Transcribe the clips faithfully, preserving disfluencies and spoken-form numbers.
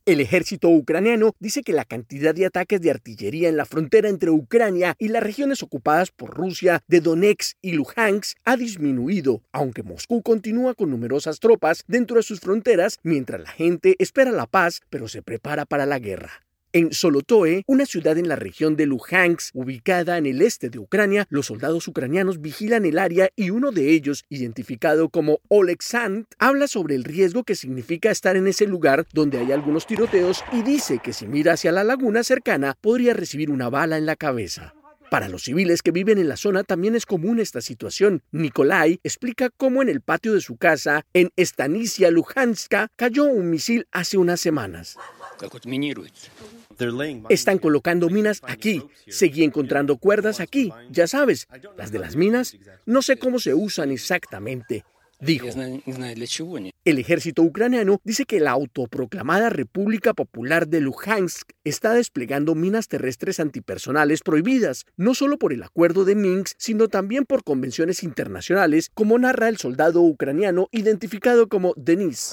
El ejército ucraniano dice que la cantidad de ataques de artillería en la frontera entre Ucrania y las regiones ocupadas por Rusia de Donetsk y Luhansk ha disminuido, aunque Moscú continúa con numerosas tropas dentro de sus fronteras mientras la gente espera la paz pero se prepara para la guerra. En Solotoe, una ciudad en la región de Luhansk, ubicada en el este de Ucrania, los soldados ucranianos vigilan el área y uno de ellos, identificado como Oleksandr, habla sobre el riesgo que significa estar en ese lugar donde hay algunos tiroteos y dice que si mira hacia la laguna cercana podría recibir una bala en la cabeza. Para los civiles que viven en la zona también es común esta situación. Nikolai explica cómo en el patio de su casa, en Stanisia Luhanska, cayó un misil hace unas semanas. Están colocando minas aquí, seguí encontrando cuerdas aquí, ya sabes, las de las minas, no sé cómo se usan exactamente, dijo. El ejército ucraniano dice que la autoproclamada República Popular de Luhansk está desplegando minas terrestres antipersonales prohibidas, no solo por el acuerdo de Minsk, sino también por convenciones internacionales, como narra el soldado ucraniano identificado como Denis.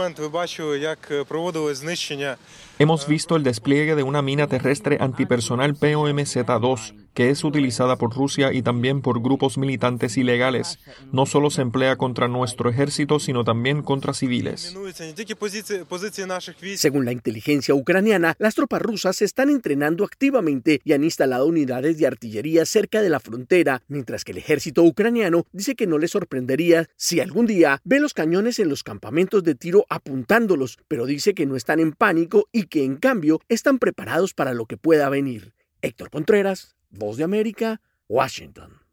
Hemos visto el despliegue de una mina terrestre antipersonal P O M Z dos, que es utilizada por Rusia y también por grupos militantes ilegales. No solo se emplea contra nuestro ejército, sino también contra civiles. Según la inteligencia ucraniana, las tropas rusas se están entrenando activamente y han instalado unidades de artillería cerca de la frontera, mientras que el ejército ucraniano dice que no le sorprendería si algún día ve los cañones en los campamentos de tiro apuntándolos, pero dice que no están en pánico y que en cambio están preparados para lo que pueda venir. Héctor Contreras, Voz de América, Washington.